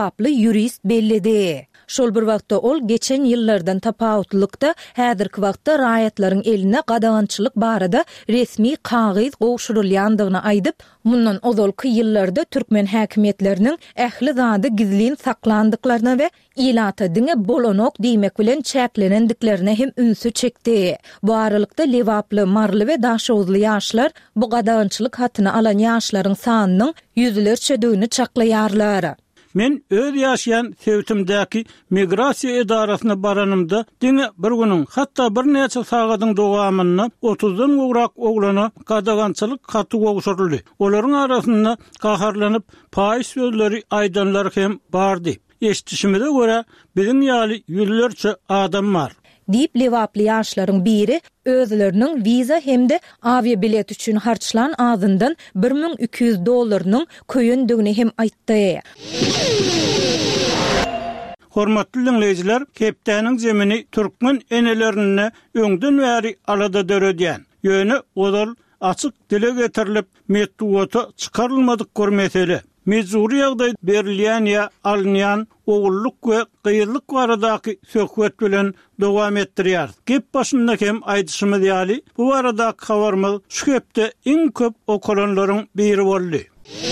Aplı jurist bellidi. Şol bir wagtda ol geçen ýyllardan tapawutlykda häzirki wagtda raýatlaryň eline gadagançylyk barada resmi kagyz gowşurulýandygyny aýdyp, mundan ozalky ýyllarda türkmen häkimetleriniň ähli zady gizlin saklandyklaryna we ilata diňe bolanok diýmek bilen çäklenendiklerine hem ünsü çekdi. Bu aralykda lewaply, marly we daşowuzly ýaşlar bu gadagançylyk hatyny alan ýaşlaryň sanynyň ýüzlerçe çaklaýarlar. Men öz ýaşaýan Sewtimdäki migrasiýa edarasyna baranymda diňe bir günüň hatda bir näçe sagatyň dowamyny 30-dan gowrak oglana gadagançylyk haty gowşuruldy. Olaryň arasynda gaharlanyp paýy sözleri aýdanlar hem bardy. Eşitişimde göre biziň ýaly ýüzlerçe adam bar. Diýip lewaply ýaşlaryň biri özleriniň viza hemde avia bilet üçin harçlan azyndan $1200 köýendigini hem aýtdy. Hormatly dinleýijiler, Kepdäniň zemini türkmen enelerine öňden bäri alada döredýän. Ýöne odal açyk dile getirilip metduwata çykarylmadyk görmeseli. Mecburi ýagdaý berilýän ýa alynýan ogulluk we gyýylyk baradaky söhbet bilen dowam etdirýär. Gep başynda hem aýdyşymyz ýaly bu baradaky habarymyz şu hepde iň köp okulanlaryň biri boldy.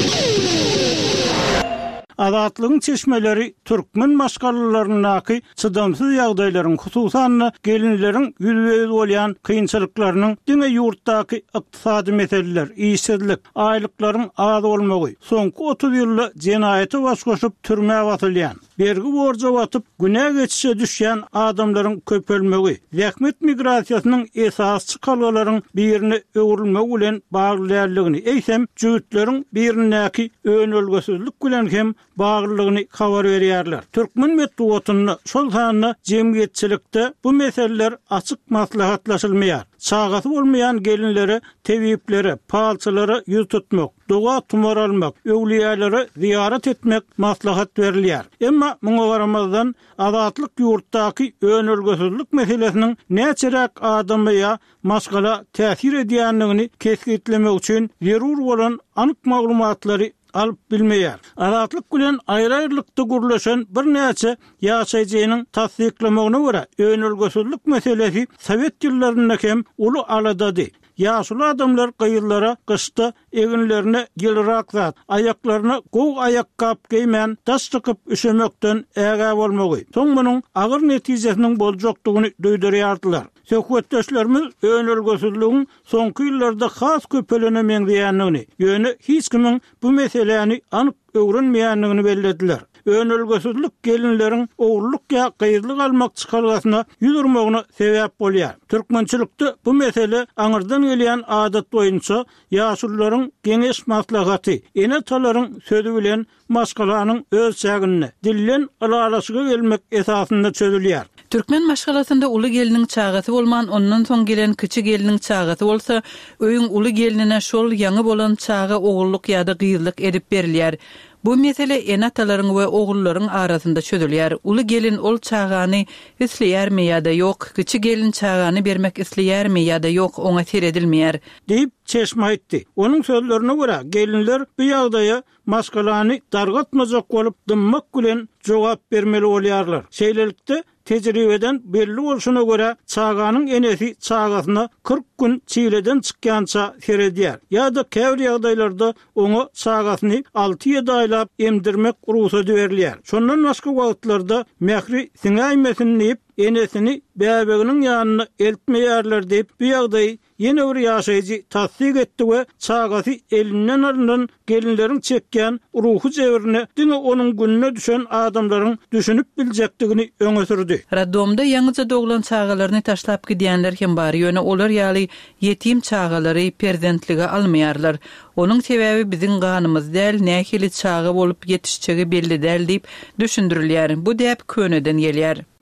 Azatlygyň çeşmeleri türkmen maşgalarynyňky çydamsyz ýagdaýlaryň hususan gelinleriň ýüzüňiz bolýan kynçylyklarynyň diňe ýurtdaky ykdysady meseleler, işsizlik, aýlyklaryň az bolmagy, soňky 30 ýylda jenaýete baş goşup türmäge batylýan, bergi borja batyp günä geçişe düşýän adamlaryň köpelmegi, zähmet migrasiýasynyň esasçy kalgalaryň birini öwrülmek bilen baglanýanlygyny, eýsem jüýütleriň birinäki önölgesizlik bilen hem baglylygyny habar berýärler. Türkmen metduwatyny şol sanyny jemgyýetçilikde bu meseleler açyk maslahatlaşylmaýar. Çagasy bolmayan gelinlere, tebiplere, palçylary ýüz tutmak, doga tumar almak, öwliýalary ziyaret etmek maslahat berilýär. Emma muňa garamazdan azatlyk ýurtdaky önölgesizlik meselesiniň näçerek adamya maşgala täsir edýänligini kesgitlemek üçin zerur bolan anyk maglumatlary alyp bilmeýär. Azatlyk bilen aýry-aýrylykda gurlaşan bir näçe ýaşaýjynyň tasdiklemegine görä önölgesizlik meselesi Sowet ýyllarynda hem uly aladady. Ýaşly adamlar gyýyllara gyşda eginlerine gelirak zat, aýaklaryna gow aýakkap giýmän, daş çykyp üşemekden ägä bolmagy. Soň munyň agyr netijesiniň boljakdygyny duýdurýardylar. Söhbetdeşlerimiz önölgesizligiň soňky ýyllarda has köpelenemeň diýänligini, ýöne hiç kimiň bu meseleni anyk öwrenmeýänligini bellediler. Önölgesizlik gelinleriň ogulluk ýa gyýylyk almak çykalgasyna ýüzürmegine sebäp bolýar. Türkmençilikde bu mesele aňyrdan gelýän adat boýunça ýaşullaryň geňeş maslahaty, enetalaryň sözü bilen maşgalanyň öz çägini dillen alalaşyga gelmek esasynda çözülýär. Türkmen maşgalasynda uly geliniň çagasy bolman, ondan soň gelen kiçi geliniň çagasy bolsa, öýüň uly gelinine şol ýaňy bolan çaga ogulluk ýa-da gyýylyk edip berilýär. Bu mesele enatalaryň we ogullaryň arasynda çözülýär. Uly gelin ol çagany isleýärmi ýa-da ýok, kiçi gelin çagany bermek isleýärmi ýa-da ýok, oňa teredilmeýär. Diýip çeşme aýtdy. Onuň sözlerine görä gelinler bu ýagdaýa maşgalany dargatmajak bolup dymmak bilen jogap bermeli bolýarlar. Şeýlelikde tejribeden belli bolşuna görä çaganyň enesi çagasyna 40 gün çileden çykýança seredýär. Ýa-da käbir ýagdaýlarda oňa çagasyny 6-7 aýlap emdirmek ruhsat berilýär. Şondan başga wagtlarda mähri siňäýmesin diýip enesini bäbeginiň ýanyna eltmeýärler diýip bu ýagdaýy ýene bir ýaşaýjy tasdik etdi we çagasy elinden alynan gelinleriň çekýän ruhy jewerini diňe onuň gününe düşen adamlaryň düşünüp biljekdigini öňe sürdi. Radomda ýaňyca doglan çagalaryny taşlap gidýänler hem bar. Ýöne olar ýaly ýetim çagalary perzentligi almaýarlar. Onuň sebäbi biziň ganymyz däl, nähili çaga bolup ýetişçegi belli däl diýip düşündirilýär. Bu däp köneden gelýär. Diýip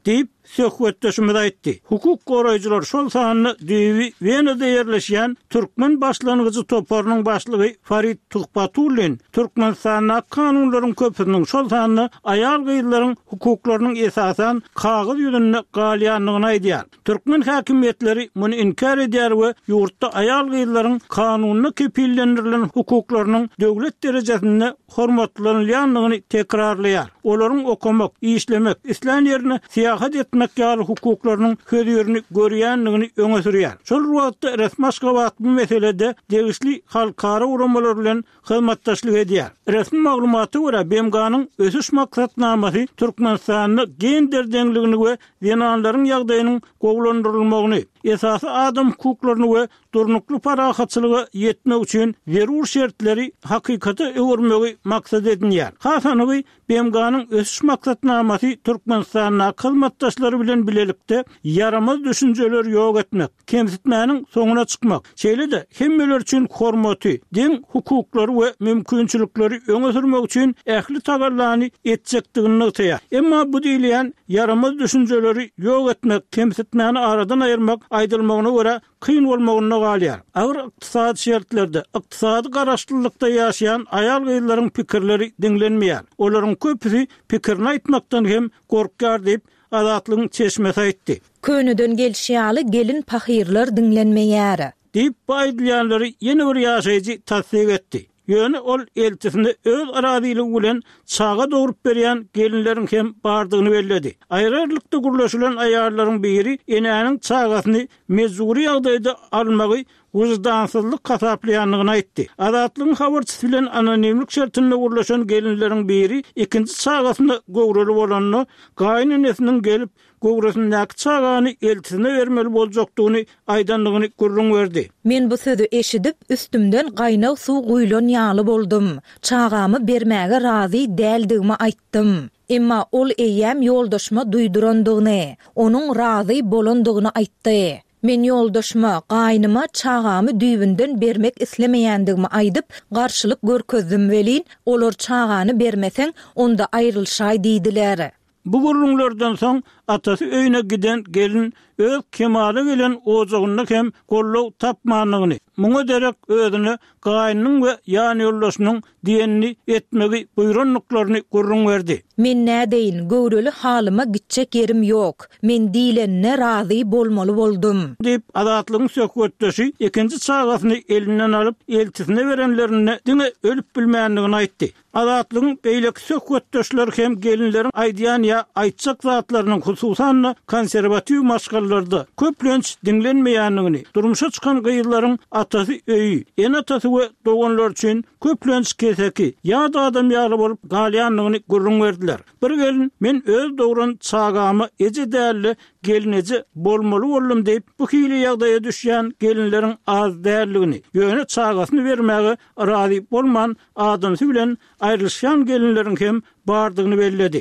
söhbetdeşimiz aýtdy. Hukuk goraýjylar şol sanyny Dewi Venada ýerleşýän türkmen başlangyjy toparynyň başlygy Farid Tuhbatulin Türkmenistana kanunlaryň köpüniň şol sanyny aýal gyýylaryň hukuklarynyň esasan kagız ýüzünde galýanlygyny aýdýar. Türkmen häkimetleri muny inkar edýär we ýurtda aýal gyýylaryň kanunyny kepillendirilen hukuklarynyň döwlet derejesinde hormatlanýanlygyny tekrarlaýar. Olaryň okumak, işlemek, islan ýerine siýahat etmek ýaly hukuklarynyň höýerini görýänligini öňe sürýär. Şol wagtda resmi Aşgabat bu meselede degişli halkara uramalar bilen hyzmatdaşlyk edýär. Resmi maglumaty görä BMG-nyň ösüş maksatnamasy Türkmenistanyň gender deňligini we zenanlaryň ýagdaýynyň gowlandyrylmagyny, esasy adam hukuklaryny we durnukly parahatçylyga ýetmek üçin zerur şertleri hakykata öwürmegi maksat edilýär. Hasanyň BMG-nyň ösüş maksatnamasy Türkmenistanyň hyzmatdaşlary bilen bilelikde yaramaz düşünjeler ýok etmek, kemsitmäniň soňuna çykmak, şeýle-de hemmeler üçin hormaty, deň hukuklary we mümkinçilikleri öňe sürmek üçin ähli tagallany etjekdigini aýtýar. Emma bu diýilen yaramaz düşünjeleri ýok etmek, kemsitmäni aradan aýyrmak aýdylmagyna görä kyn bolmagyny galýar. Agr ykdysady şertlerde, ykdysady garaşdyrlykda ýaşaýan aýal gyýylaryň pikirleri diňlenmeýär. Olaryň köpüsi pikirini aýtmakdan hem gorkýar diýip Azatlygyň çeşmesi aýtdy. Könüden gelşýaly gelin pahirler diňlenmeýär diýip baýdylýanlary ýene bir ýaşaýjy tasdik etdi. Ýöne ol eltisinde öz arazyligi bilen çaga dogrup berýän gelinleriň hem bardygyny belledi. Aýrarlykda gurlaşylan aýallaryň biri enäniň çagasyny mezuri ýagdaýda almagy wyjdansyzlyk kasaplaýanlygyny aýtdy. Azatlygyň habarçysy bilen anonimlik şertinde gurlaşan gelinleriň biri ikinji çagasyny gowraly bolanyny gaýnynysynyn gelip gowrasynyň çagany eltisine bermeli boljakdygyny aýdanlygyny gurrun berdi. Men bu sözü eşidip üstümden gaýnaw suw guýlan ýaly boldum. Çagamy bermäge razy däldigimi aýtdym. Emma ol eýäm ýoldaşma duýdurandygyny, onuň razy bolandygyny aýtdy. Men ýoldaşma, gaýnyma çagamy düýbünden bermek islemeýändigimi aýdyp, garşylyk görkezdim welin, olar çagany bermeseň onda aýrylşaý diýdiler. Bu gurrunlardan soň atasy öýüne giden gelin öz kemaly bilen ojagyny hem gollaw tapmanlygyny, muňa derek özüni gaýnyň we ýany ýoldaşynyň diýenini etmegi buýranlyklaryny gurrun berdi. Men nädeýin, göwreli halyma gitjek yerim ýok. Men diýlenne razy bolmaly boldum. Diýip Azatlygyň söhbetdeşi ikinji çagasyny elinden alyp eltisine berenlerine diňe ölüp bilmänligini aýtdy. Azatlygyň beýleki söhbetdeşler hem gelinleriň aýdýan ýa aýtjak zatlarynyň hususan konserwatiw maşgallarda köplenç diňlenmeýänligini, durmuşa çykan gyýylaryň atasy öýü, en atasy we doganlar üçin köplenç keseki ýa-da adam ýaly bolup galýanlygyny gurrun berdiler. Bir gelin men öz dogran çagamy eje dälli gelinece bolmaly boldum diýip bu hili ýagdaýa düşýän gelinleriň az dälligini, ýöne çagasyny bermäge razy bolman adamsy bilen aýrylşan gelinleriň hem bardygyny belledi.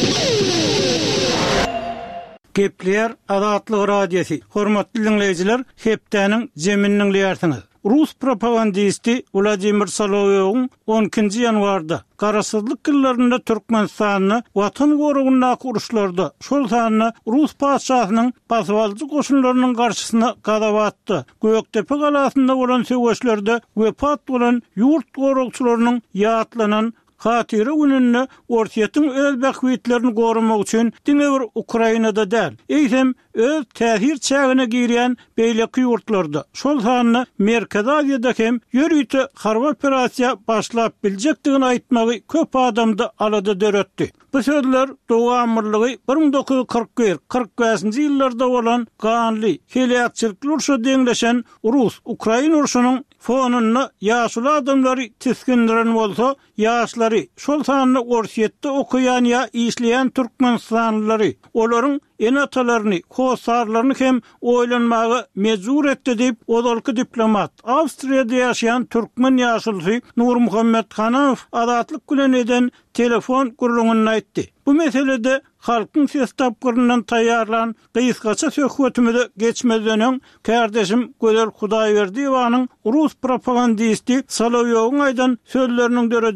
Gepler Azatlyk radiosi. Hormatly dinleýijiler, hepdeniň jeminiň diýersiňiz. Rus propagandisti Vladimir Solovyň 12 ýanwarda garaşsyzlyk ýyllarynda Türkmenistanyny watan gorugyna uruşlarda şol sanyny Rus paçasynyň baswalçy goşunlarynyň garşysyna gadap atdy. Göktepe galasynda bolan söwüşlerde wepat bolan ýurt gorugçylarynyň ýatlanan Hatyry gününde ortaýatyň öz bähwitlerini gorumak üçin diňe Ukrainada däl, eýsem öz täsir çägine girýän beýleki ýurtlarda. Şol sanyny Merkez Aziýada hem ýörüýte harby operasiýa başlap biljekdigini aýtmagy köp adamdy alada döretdi. Bu sözler Dowa Amyrlygy 1941-45-nji ýyllarda bolan ganly heliýatçylyk uruşa deňleşen Rus-Ukraina uruşunyň fonunda ýaşly adamlary tiskindiren bolsa, ýaşlary şol sanyny ortaýatda okuyan ýa işleýän türkmenistanlylary, olaryň enatalaryny, hosarlaryny hem oýlanmagy mezur etdi diýip odalky diplomat, Awstriýada ýaşaýan türkmen ýaşlysy Nur Muhammed Hanow Azatlyk bilen eden telefon gurulmagyny aýtdy. Bu meselede halkyň ses tapgyryndan taýýarlan gysgaça söhbetimize geçmeden kardeşim Gözel Hudaýberdiýewanyň Rus propagandisti Solovyowyň aýdan sözleriniň döreden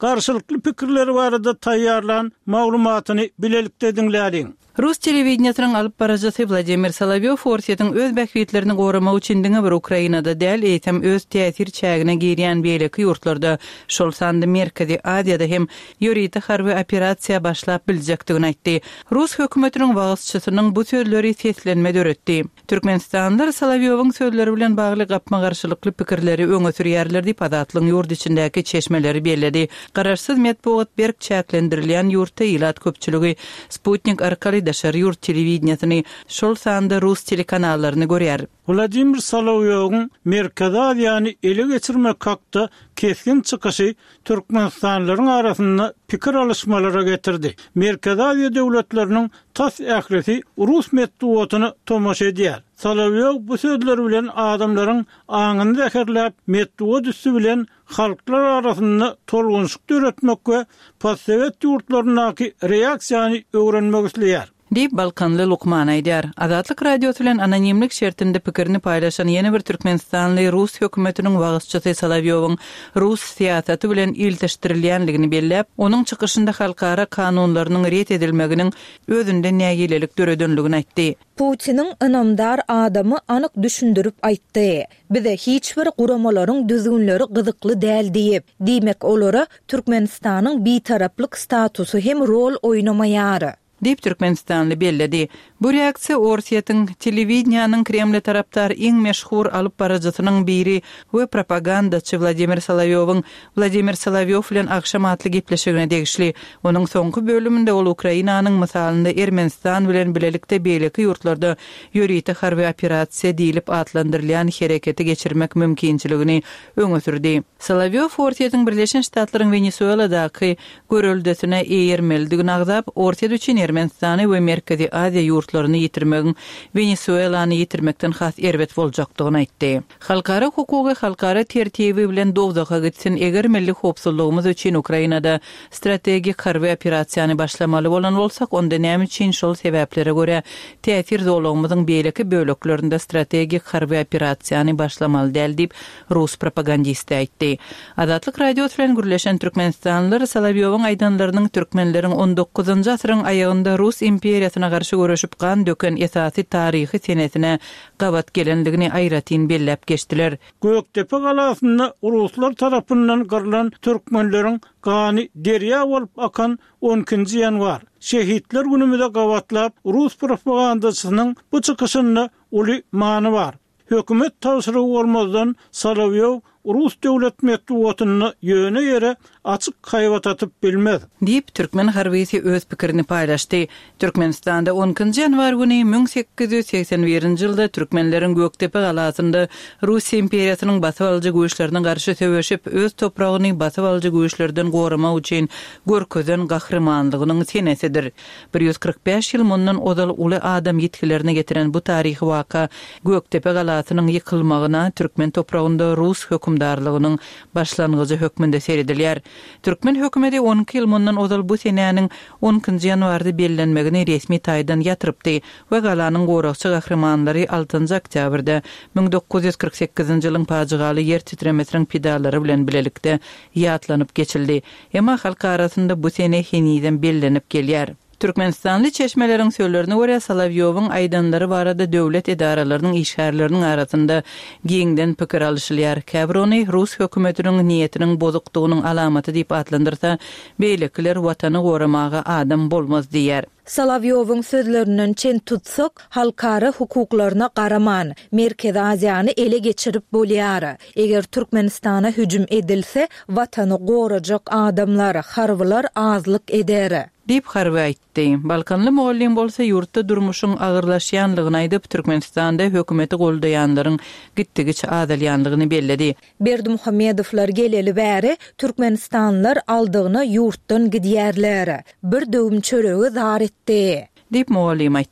garşylykly pikirleri barada taýýarlan maglumatyny bilelikde dinlädiň. Rus televizionynyň alyp barajasy Vladimir Solovyev forsiyetiň öz bäkbetlerini goramak üçin diňe bir Ukrainada däl eýtem öz täsir çägine girýän beýleki ýurtlarda şol sandy Merkezi Aziýada hem ýöriýeti harby operasiýa başlap biljekdigini aýtdy. Rus hökümetiniň wagtçysynyň bu sözleri seslenme döretdi. Türkmenistanlar Solovyewiň sözleri bilen bagly gapma garşylykly pikirleri öňe sürýärler diýip adatlyň ýurt içindäki çeşmeleri bellädi. Garaşsyz medeniýet berk çäklendirilýän ýurtda ýylat köpçüligi Sputnik arkaly daşary ýurt telewizionyny şol sanda Rus telekanallaryny görýär. Vladimir Solovyewiň Merkezi Aziýany ele geçirmek hakda keskin çykyşy Türkmenistanlaryň arasynda pikir alışmalara getirdi. Merkezi Aziýa döwletleriniň tas ählisi Rus medeniýetyny tomaşa edýär. Solovyew bu sözleri bilen adamlaryň aňyny zäherläp medeniýet üstü bilen halklar arasynda tolgunçlyk döretmek we postsovet ýurtlarynaky reaksiýany öwrenmek isleýär. Dip Balkanly Lukman aýdýar. Azatlyk radiosu bilen anonimlik şertinde pikirini paýlaşan ýene bir Türkmenistanly Rus hökümetiniň wagtçysy Solovyewiň Rus siýasaty bilen ilteşdirilýänligini belläp, onuň çykyşynda halkara kanunlarynyň ret edilmeginiň özünde nägilelik döredenligini aýtdy. Putiniň ynamdar adamy anyk düşündirip aýtdy. Bize hiç bir guramalaryň düzgünleri gyzykly däl diýip, diýmek olara Türkmenistanyň bitaraplyk statusu hem rol oýnamaýary. Dip Türkmenistanly belledi. Bu reaksiýa Orsiýatyň telewizionynyň Kreml taraptar iň meşhur alyp barajasynyň biri we propagandaçy Vladimir Solovyewiň Vladimir Solovyew bilen akşam atly gepleşigine degişli. Onuň soňky bölüminde ol Ukrainanyň misalynda Ermenistan bilen bilelikde beýleki ýurtlarda ýöriýeti harby operasiýa diýilip atlandyrylýan hereketi geçirmek mümkinçiligini öňe sürdi. Solovyew Orsiýatyň Birleşen Ştatlaryň Venezueladaky görüldüsine eýermeldigini agzap, Orsiýa üçin Ermenistany we Merkezi Aziýa ýurtlaryny ýitirmegin Venezuelany ýitirmekden has erbet boljakdygyny aýtdy. Halkara hukugy halkara tertibi bilen dowdaga gitsin eger milli howpsuzlygymyz üçin Ukrainada strategik harby operasiýany başlamaly bolan bolsak, onda näme üçin şol sebeplere görä täsir zolugymyzyň beýleki böleklerinde strategik harby operasiýany başlamaly däl diýip Rus propagandisti aýtdy. Azatlyk radiosu bilen gürleşen Türkmenistanlylar Solovyewiň aýdanlarynyň türkmenleriň 19-njy asyryň aýagynda Rus imperiýasyna garşy görüşip gan döken esasy taryhy senetine gabat gelenligini aýratyn belläp geçdiler. Göktepe galasynda Ruslar tarapyndan garlan türkmenleriň gany derýa bolup akan 12-nji ýanwar şehitler günümizde gabatlap Rus propagandaçysynyň bu çykyşynda uly many bar. Hökümet tawsyry bolmazdan Solovyew Rus döwlet medeniýetyny ýöne ýere açyk haýbat atyp bilmez. Diýip türkmen harbisi öz pikirini paýlaşdy. Türkmenistanda 10-njy ýanwar güni 1881-nji ýylda türkmenleriň Göktepe galasynda Rus imperiýasynyň basyp alyjy güýçlerine garşy söwüşip öz topragyny basyp alyjy güýçlerden goramak üçin görkezen gahrymanylygynyň senesidir. 145 ýyl mundan odal uly adam ýetkilerini getiren bu taryhy waka Göktepe galasynyň ýykylmagyna türkmen topragynda Rus hökümdarlygynyň başlangyjy hökmünde seredilýär. Türkmen hökümeti 12 ýyl mundan odal bu senäniň 10-njy ýanwarda bellenmegini resmi taýdan ýatyrypdy we galanyň gorakçy gahrymanlary 6-njy oktýabrda 1948-nji ýylyň paýjygaly ýer titremesiniň pedallary bilen bilelikde ýatlanyp geçildi. Emma halk arasynda bu sene heniden bellenip gelýär. Türkmenistanly çeşmeleriň sözlerine görä Solovyewiň aýdanlary barada döwlet edaralarynyň işgärleriniň arasynda giňden pikir alşylýar. Käbroni Rus hökümetiniň niýetiniň bozukdygynyň alamaty diýip atlandyrsa, beýlekler watany goramaga adam bolmaz diýär. Solovyewiň sözlerinden çen tutsak, halkara hukuklaryna garaman Merkezi Aziýany ele geçirip bolýar. Eger Türkmenistana hüjüm edilse, watany gorajak adamlar, harbylar azlyk eder. Dip harby aýtdy. Balkanly mugallim bolsa ýurtda durmuşyň agyrlaşýanlygyny aýdyp Türkmenistanda hökümeti goldaýanlaryň gitdigiçe adalýanlygyny belledi. Berdimuhammedowlar geleli bäri Türkmenistanlylar aldygyna ýurtdan gidýärler. Bir döwüm çöregi zar etdi. Dip mugallim aýtdy.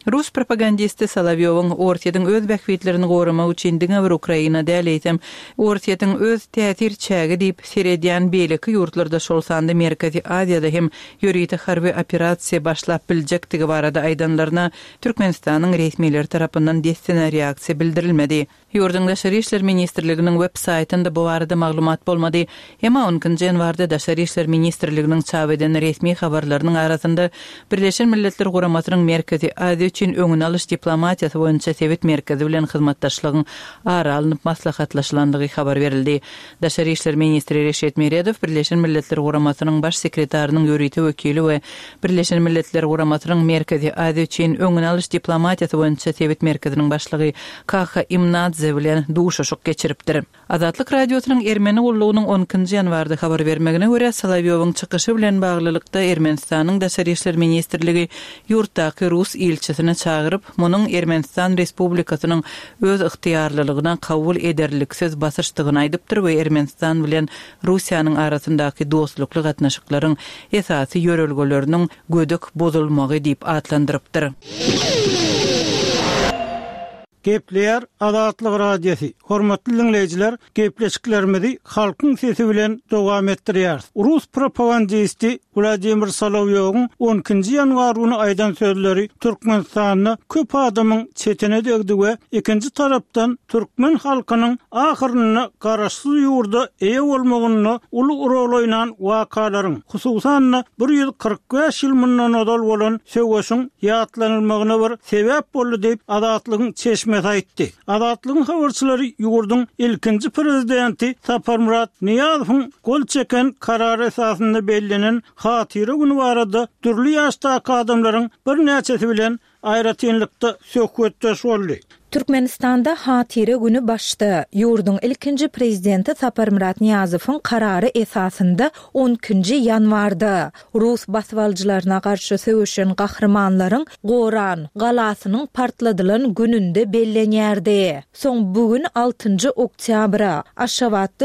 Rus propagandisti Solovyowyň Ortiýadyň öz bähwitlerini goramak üçin diňe bir Ukraina däleýsem, Ortiýadyň öz täsir çägi diýip serediýän beýleki ýurtlarda şol sanda Merkezi Aziýada hem ýörüýte harby operasiýa başlap biljektigi barada aýdanlaryna Türkmenistanyň resmiýetleri tarapyndan destine reaksiýa bildirilmedi. Ýurduň Daşary işler ministrliginiň web saýtynda bu barada maglumat bolmady. Emma 10-njy ýanwarda Daşary işler ministrliginiň çap eden resmi habarlarynyň arasynda Birleşen Milletler Guramatynyň Merkezi Aziýa üçin öňüne alyş diplomatiýasy boýunça Sowet merkezi bilen hyzmatdaşlygyň ara alınıp maslahatlaşylandygy habar berildi. Daşary işler ministri Reşet Meredow Birleşen Milletler Guramatynyň baş sekretarinyň ýörüýte wekili we Birleşen Milletler Guramatynyň Merkezi Aziýa üçin öňüne alyş diplomatiýasy boýunça Sowet merkeziniň başlygy Kaha Imnadze bilen duşuşyk geçiripdir. Azatlyk radiosynyň Ermeni ullugynyň 10-njy ýanwarda habar bermegine görä Solovyowyň çykyşy bilen baglylykda Ermenistanyň Daşary işler ministrligi ýurtdaky Rus ilçisini çağırıp, munyň Ermenistan Respublikasynyň öz ıhtiýarlylygyna kabul ederliksiz basyşdygyny aýdypdyr we Ermenistan bilen Russiýanyň arasyndaky dostlukly gatnaşyklaryň esasy ýörelgeleriniň gödük bozulmagy diýip atlandyrypdyr. Gepleýär Azatlyk radiosi. Hormatly dinleýijiler, gepleşiklerimizi halkyň sesi bilen dowam etdirýär. Rus propagandisti Vladimir Solovyowyň 10-njy ýanwaryny aýdan sözleri Türkmenistanyň köp adamyň çetine degdi we ikinji tarapdan türkmen halkynyň ahyryna garaşsyz ýurda eýe bolmagyny uly rol oýnan wakalaryň, hususan 145 ýyl mundan odal bolan söwüşiň ýatlanylmagyna bir sebäp boldy diýip Azatlygyň çeşmesi aýtdy. Azatlygyň habarçylary ýurduň ilkinji prezidenti Saparmurat Niýazowyň gol çeken karary esasynda bellenen hatyra güni barada türli ýaşdaky adamlaryň bir näçesi bilen aýratynlykda söhbetdeş boldy. Türkmenistanda hatyra güni başda. Ýurduň ilkinji prezidenti Saparmurat Niýazowyň karary esasynda 10-njy ýanwarda Rus baswaljylaryna garşy söwüşen gahrmanlaryň Goran galasynyň partladylan gününde bellenýärdi. Soň bugün 6-njy oktyabra Aşgabatda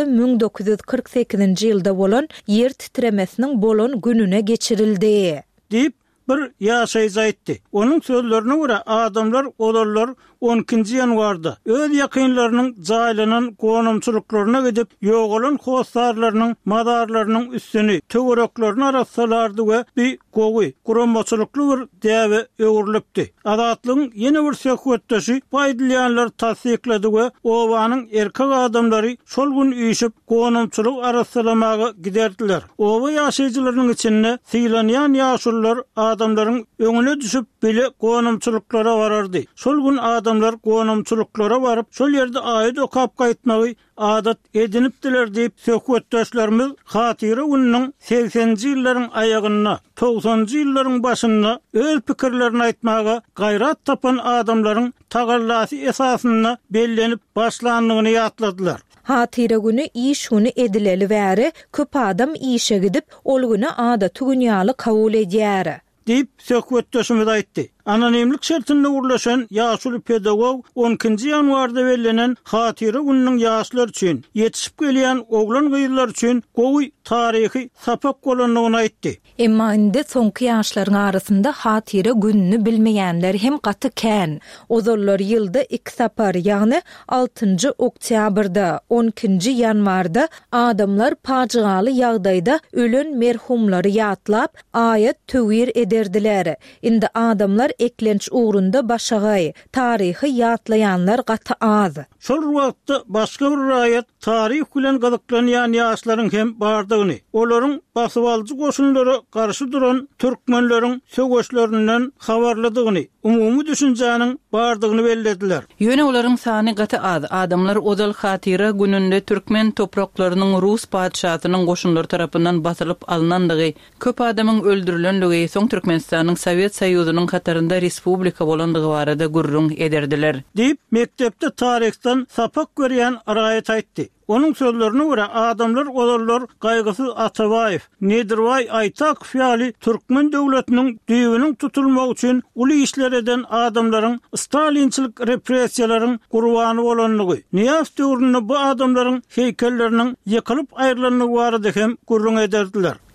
1948-nji ýylda bolan ýer titremesiniň bolan gününe geçirildi. Diýip bir ýaşaýjy aýtdy. Onuň sözlerine görä adamlar, olarlar 10-njy ýanwarda öz ýakynlarynyň jaýlanan gonumçylyklaryna gidip ýogalan hostarlarynyň madarlarynyň üstüni töwereklerini arassalardy we bir gowy guramaçylykly bir däwe öwürlipdi. Azatlygyň ýene bir söhbetdeşi paýdalýanlar tasdiklady we owanyň erkek adamlary şol gün üýşüp gonumçylyk arassalamagy giderdiler. Owa ýaşaýjylarynyň içinde sylanýan ýaşullar adamlaryň öňüne düşüp bile gonumçylyklara barardy. Şol gün adamlar gonumçylyklara baryp şol ýerde aýdy okap gaýtmagy adat edinipdiler diýip söhbetdeşlerimiz hatyra günüň 80-nji ýyllaryň aýagyna, 90-njy ýyllaryň başyna öz pikirlerini aýtmaga gaýrat tapan adamlaryň tagallasy esasyna bellenip başlandygyny ýatladylar. Hatyra güni iş güni edileli bäri köp adam işe gidip ol güni ada tügünýaly kabul edýär. Diýip söhbetdeşimiz aýtdy. Anonimlik şertinde urlaşan ýaşuly pedagog 10-njy ýanwarda bellenen hatyra günüň ýaşlar üçin, ýetişip gelýän oglan gyýylar üçin gowy taryhy sapak bolanyny aýtdy. Emma indi soňky ýaşlaryň arasynda hatyra gününi bilmeýänler hem gaty kän. Ozollar ýylda 2 sapar, ýagny 6-njy oktýabrda, 10-njy ýanwarda adamlar paçygaly ýagdaýda ölen merhumlary ýatlap, aýat töwir ederdiler. Indi adamlar eklenç uğrunda başagay, tarihi ýatlayanlar gaty az. Şol wagtda başga bir raýat tarih bilen gazyklanýan ýaşlaryň hem bardygyny, olaryň basywalçy goşunlara garşy duran türkmenleriň söwüşlerinden habarladygyny, umumy düşünjäniň bardygyny bellediler. Ýöne olaryň sany gaty az. Adamlar ozal hatyra gününde türkmen topraklarynyň Rus padşahynyň goşunlary tarapyndan basylyp alynandygy, köp adamyň öldürilenligi, soň Türkmenistanyň Sowet Soýuzynyň katarynda respublika bolandygy barada gurrun ederdiler. Diýip mektepde tarihden sapak görýän araýat aýtdy. Onun sözlerine göre adamlar olarlar Gaýgysyz Atabaýew, Nedirway Aytak fiýaly Türkmen döwletiniň düýbüniň tutulmagy üçin uly işler eden adamlaryň Stalinçilik repressiýalaryň gurbany bolanlygy. Niýas döwründe bu adamlaryň heýkelleriniň ýykylyp aýrylanlygy barada hem gurrun ederdiler.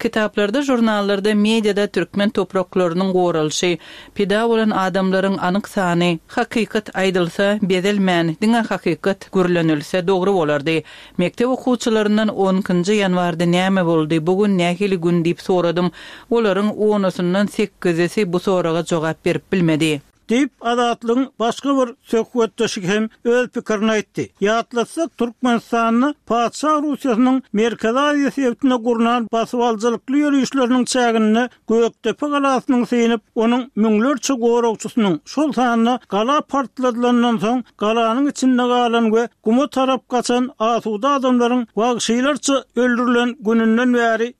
Kitaplarda, jurnallarda, mediada türkmen topraklarynyň goralyşy, pida bolan adamlaryň anyk sany, hakykat aýdylsa bedelmän, diňe hakykat görlenilse dogry bolardy. Mektep okuwçylaryndan 10-njy ýanwarda näme boldy, bugun nähili gün diýip soradym. Olaryň 10-syndan 8-si bu soraga jogap berip bilmedi. Deyip adatlyň başga bir söhbetdeşik hem öz pikirini aýtdy. Ýatlatsak Türkmenistanyny Paçsa Russiýasynyň Merkezi Aziýa sebäpine gurulan basywalçylykly ýürüýüşleriniň çägini Göktepe galasynyň seýinip, onuň müňlerçe goragçysynyň şol sanyna gala partladylandan soň galanyň içinde galan we gumo tarap gaçan asuda adamlaryň wagşylarça öldürilen gününden bäri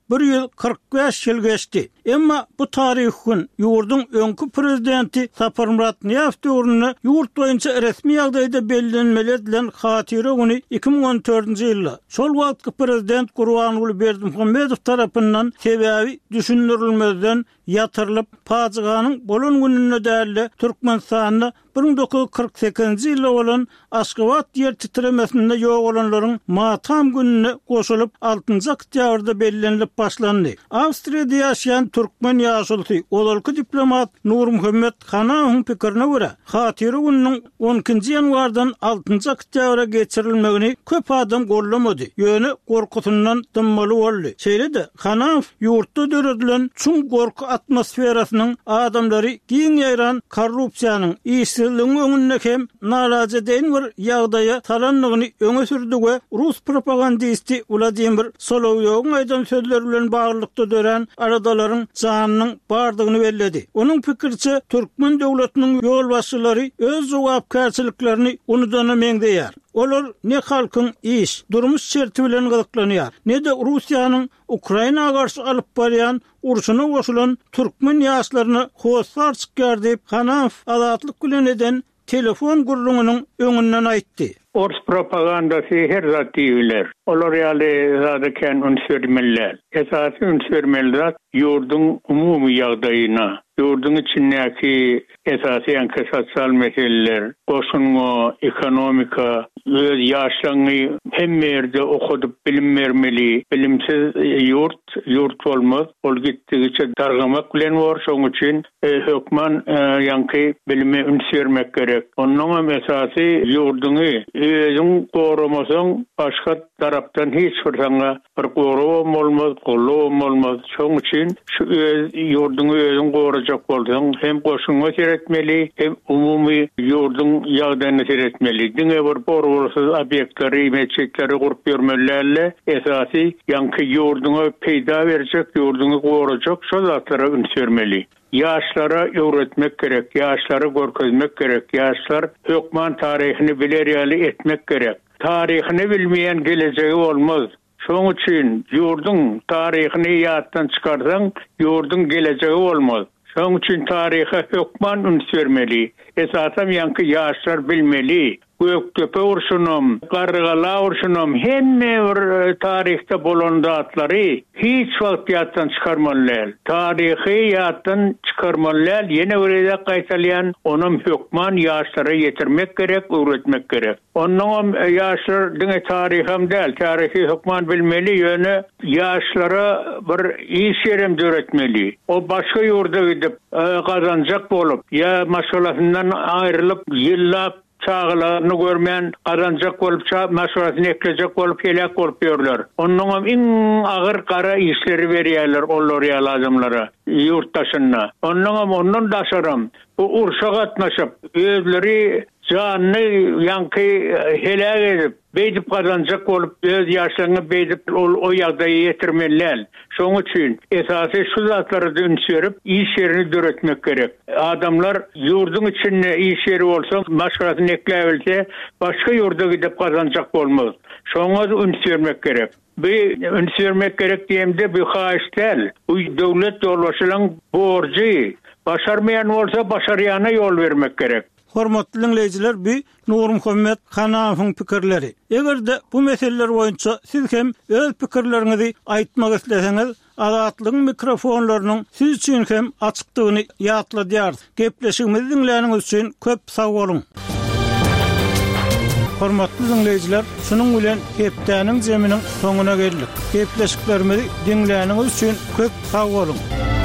145 ýyl geçdi. Emma bu tarih gün ýurdun öňkü prezidenti Sapar Murat Niýazow döwründe ýurt boýunça resmi ýagdaýda bellenmeler bilen hatira güni 2014-nji ýylda şol wagtky prezident Gurbanuly Berdimuhammedow tarapyndan sebäbi düşündirilmezden ýatyrylyp pajyganyň bolan gününe däli Türkmenistanyny 1948-nji ýylda bolan Aşgabat ýer titremesinde ýok bolanlaryň matam gününe goşulyp 6-njy oktýabrda bellenilip başlandy. Awstriýada ýaşaýan türkmen ýaşulty olalky diplomat Nur Muhammed Hanawyň pikirine görä, hatira gününiň 12-nji ýanwardan 6-njy oktýabra geçirilmegini köp adam gollamady. Ýöne gorkusundan dymmaly boldy. Şeýle-de Hanaw ýurtda döredilen çuň gorku atmosferasynyň adamlary giň ýaýran korrupsiýanyň işsizligiň öňünde hem naraza deň bir ýagdaýa talanlygyny öňe sürdi we Rus propagandisti Vladimir Solowyň aýdan sözleri bilen baglykda dören aradalaryň janynyň bardygyny belledi. Onuň pikirçe türkmen döwletiniň ýol başçylary öz jogapkärçiliklerini unudan meňdeýär. Olar ne halkyň iş, durmuş şerti bilen gyzyklanýar, ne de Russiýanyň Ukrainaga garşy alyp barýan urşuna goşulan türkmen ýaşlaryny howsar çykýar diýip Hanaw adatlyk bilen eden telefon gurulmagynyň öňünden aýtdy. Ors propagandasy her zat diýiler. Olar ýaly zadyken ünsürmeler. Esasy ünsürmeler ýurdun umumy ýagdaýyna, ýurdun içindäki esasy sosial meseleler, goşunma, ekonomika, öz ýaşlaryny hemme ýerde okudyp bilim bermeli. Bilimsiz ýurt bolmaz. Ol gitdigiçe dargamak bilen bar, şoň üçin hökman ýanky bilime ünsürmek gerek. Onuň hem esasy ýurduny özüň goramasaň başga tarapdan hiç bir sana bir gorawam bolmaz, gollawam bolmaz. Şoň üçin şu ýurduny özüň gorajak bolsaň hem goşunma seretmeli, hem umumy ýurdun ýagdaýyny seretmeli. Diňe bir borbolsuz obýektleri, meçetleri gurup bermelerle esasy ýanky ýurduňa peýda berjek, ýurduny gorajak şol zatlara ünsürmeli. Yaşlara öğretmek gerek, yaşları görkezmek gerek, yaşlar hökman tarihini bileriyali etmek gerek. Tarihini bilmeyen geleceği olmaz. Şoň üçin ýurdun tarihini ýatdan çykarsaň, ýurdun geleceği olmaz. Şoň üçin tarihe hökman ünsürmeli. Esasam ýanky yaşlar bilmeli. Göktepe urşunum, Gargala urşunum, hemme bir tarihte bolan zatları hiç wagt ýatdan çykarmalylar. Tarihi ýatdan çykarmalylar, ýene öýle gaýtalýan, onuň hökman ýaşlara ýetirmek gerek, öwretmek gerek. Onuň ýaşlar diňe tariham däl, tarihi hökman bilmeli, ýöne ýaşlara bir iş ýerem öwretmeli. O başga ýurda gidip gazanjak bolup, ýa maşgalasyndan aýrylyp, ýyllap çağlarını görmeyen kazanacak olup maşurasyny eklejek olup helak bolup ýörler. Onuň iň agyr kara işleri berýärler ollar ýa lazımlara ýurtdaşyna. Ondan daşarym bu urşa gatnaşyp özleri janyny ýanky helak edip beýdip kazanacak olup öz ýaşlaryny beýdip o ýagdaýa ýetirmeliler. Şoň üçin esasy şu zatlary ünsürip iş ýerini döretmek gerek. Adamlar ýurdun içinde iş ýeri bolsa, maşgalasyny ekläbilse, başga ýurda gidip kazanacak bolmaz. Şoňa ünsürmek gerek. Bu ünsürmek gerek diýemde bu haýyş däl. Bu döwlet ýolbaşynyň borjy. Başarmayan bolsa, başarýana ýol bermek gerek. Hormatly dinleyijiler, bir Nur Muhammed Hanawyň pikirleri. Egerde bu meseleler boýunça siz hem öz pikirlerinizi aýtmak isleseňiz, Azatlyň mikrofonlarynyň siz üçin hem açykdygyny ýatladýar. Gepleşigimizi dinläniňiz üçin köp sag bolun. Hormatly dinleyijiler, şunun bilen hepdäniň jeminiň soňuna geldik. Hepleşiklerimizi dinläniňiz üçin köp sag bolun.